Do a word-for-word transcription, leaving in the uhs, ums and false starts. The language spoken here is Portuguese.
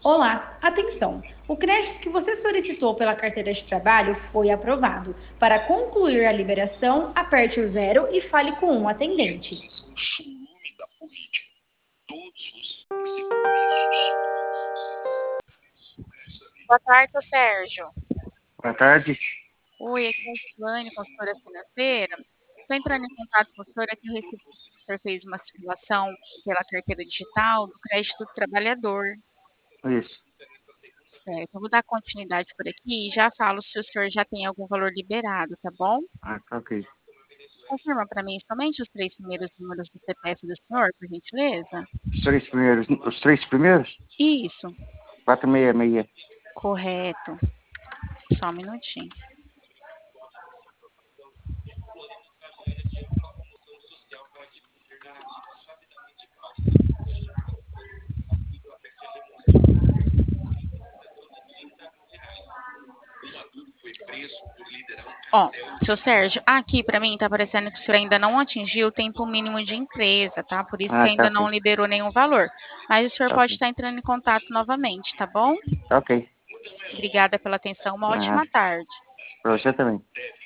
Olá, atenção! O crédito que você solicitou pela carteira de trabalho foi aprovado. Para concluir a liberação, aperte o zero e fale com um atendente. Boa tarde, seu Sérgio. Boa tarde. Oi, aqui é a Gislaine, consultora financeira. Estou entrando em contato com o senhor aqui, eu recebi que o senhor fez uma simulação pela carteira digital do crédito do trabalhador. Isso. Certo, eu vou dar continuidade por aqui e já falo se o senhor já tem algum valor liberado, tá bom? Ah, tá ok. Confirma para mim somente os três primeiros números do C P F do senhor, por gentileza? Os três primeiros, os três primeiros? Isso, quatro seis seis. correto. Só um minutinho. Ó, seu Sérgio, aqui para mim tá parecendo que o senhor ainda não atingiu o tempo mínimo de empresa, tá? Por isso que Ah, tá ainda não ok. liberou nenhum valor. Mas o senhor Tá pode ok. estar entrando em contato novamente, tá bom? Tá ok. Obrigada pela atenção, uma Ah, ótima tarde. pra você também.